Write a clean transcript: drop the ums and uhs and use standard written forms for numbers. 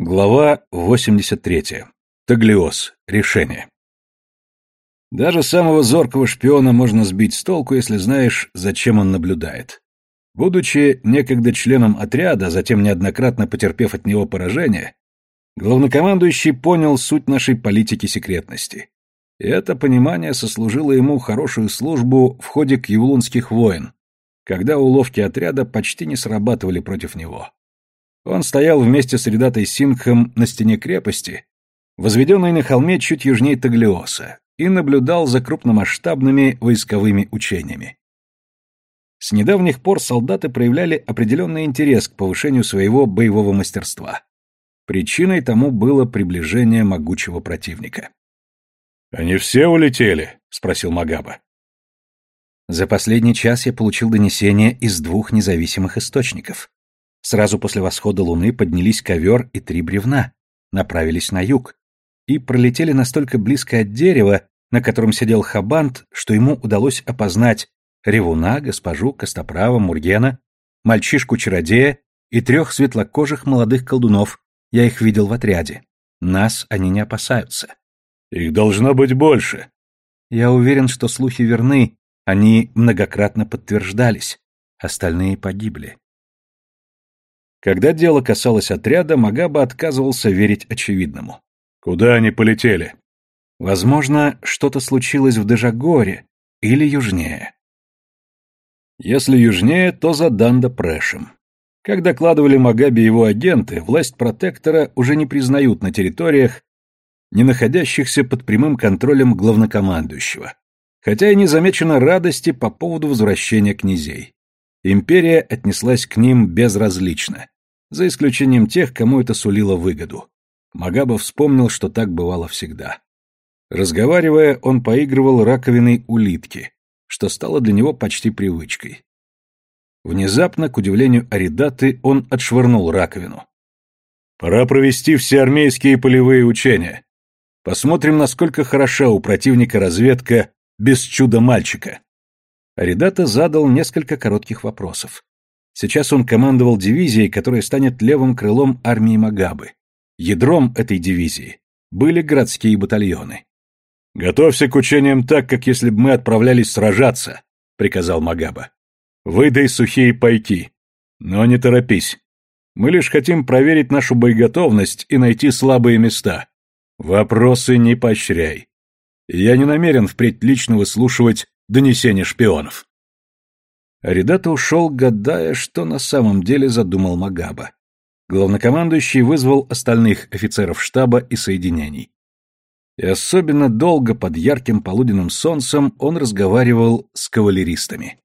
Глава 83. Таглиоз. Решение. Даже самого зоркого шпиона можно сбить с толку, если знаешь, зачем он наблюдает. Будучи некогда членом отряда, затем неоднократно потерпев от него поражение, главнокомандующий понял суть нашей политики секретности. И это понимание сослужило ему хорошую службу в ходе Кьюлунских войн, когда уловки отряда почти не срабатывали против него. Он стоял вместе с Ридатой Сингхом на стене крепости, возведенной на холме чуть южнее Таглиоса, и наблюдал за крупномасштабными войсковыми учениями. С недавних пор солдаты проявляли определенный интерес к повышению своего боевого мастерства. Причиной тому было приближение могучего противника. «Они все улетели?» — спросил Магаба. За последний час я получил донесение из 2 независимых источников. Сразу после восхода луны поднялись ковер и 3 бревна, направились на юг и пролетели настолько близко от дерева, на котором сидел Хабант, что ему удалось опознать ревуна, госпожу, костоправа, Мургена, мальчишку-чародея и 3 светлокожих молодых колдунов. Я их видел в отряде. Нас они не опасаются. Их должно быть больше. Я уверен, что слухи верны, они многократно подтверждались. Остальные погибли. Когда дело касалось отряда, Магаба отказывался верить очевидному. Куда они полетели? Возможно, что-то случилось в Дежагоре или южнее. Если южнее, то за Данда-Прэшем. Как докладывали Магабе его агенты, власть протектора уже не признают на территориях, не находящихся под прямым контролем главнокомандующего, хотя и не замечено радости по поводу возвращения князей. Империя отнеслась к ним безразлично, за исключением тех, кому это сулило выгоду. Магаба вспомнил, что так бывало всегда. Разговаривая, он поигрывал раковиной улитки, что стало для него почти привычкой. Внезапно, к удивлению Аридаты, он отшвырнул раковину. «Пора провести все армейские полевые учения. Посмотрим, насколько хороша у противника разведка без чуда-мальчика». Аридата задал несколько коротких вопросов. Сейчас он командовал дивизией, которая станет левым крылом армии Магабы. Ядром этой дивизии были городские батальоны. «Готовься к учениям так, как если бы мы отправлялись сражаться», — приказал Магаба. «Выдай сухие пайки. Но не торопись. Мы лишь хотим проверить нашу боеготовность и найти слабые места. Вопросы не поощряй. Я не намерен впредь лично выслушивать донесения шпионов». Аридата ушел, гадая, что на самом деле задумал Магаба. Главнокомандующий вызвал остальных офицеров штаба и соединений. И особенно долго под ярким полуденным солнцем он разговаривал с кавалеристами.